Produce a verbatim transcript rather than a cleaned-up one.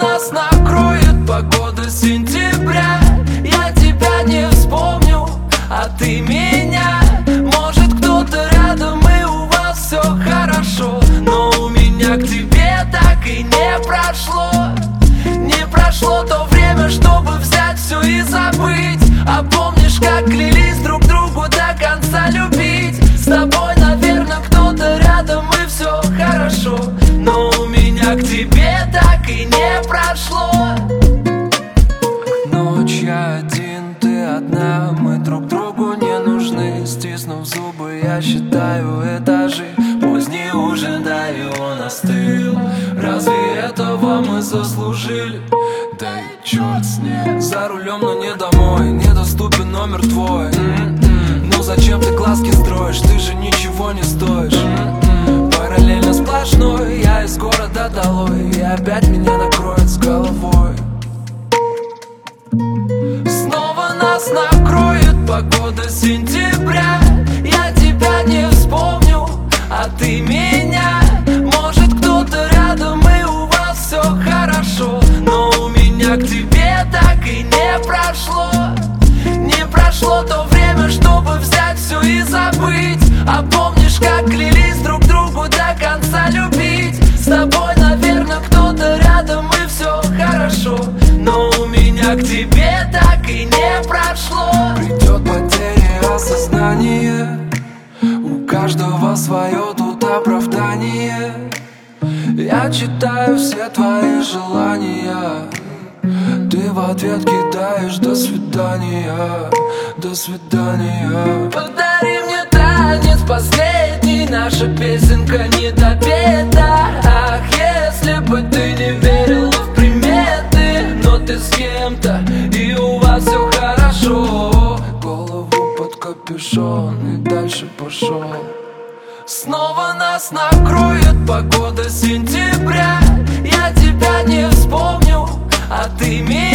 нас накроет погода сентября. Я тебя не вспомню, а ты меня. Может, кто-то рядом и у вас все хорошо, но у меня к тебе так и не прошло. Не прошло то время, чтобы взять все и забыть. А помнишь, как клялись друг другу до конца любить? С тобой, наверное, кто-то рядом и все хорошо, но у меня к тебе так и не прошло. Ночь я один, ты одна, мы друг другу не нужны. Стиснув зубы, я считаю этажи. Поздний ужин, да и он остыл. Разве этого мы заслужили? Да и черт с ним. За рулем, но не домой, недоступен номер твой. м-м-м. Ну зачем ты глазки строишь, ты же ничего не стоишь. м-м-м. Параллельно сплошной, я из города долой, и опять меня накроет с головой. Снова нас накроет погода сентября. Я тебя не вспомню, а ты меня. Может, кто-то рядом и у вас все хорошо, но у меня к тебе так и не прошло. Не прошло то время, чтобы взять все и забыть. А помнишь, как клялись друг другу до конца любить? С тобой, наверное, кто-то рядом и все хорошо, но у меня к тебе так и не прошло. Придет потеря осознания, у каждого свое тут оправдание. Я читаю все твои желания, ты в ответ кидаешь до свидания, до свидания. Подари мне танец последний, наша песенка не допета. Ах, если бы ты не верила в приметы, но ты с кем-то и у вас все хорошо. Голову под капюшон и дальше пошел. Снова нас накроет погода сентября. Я тебя не вспомню, а ты меня.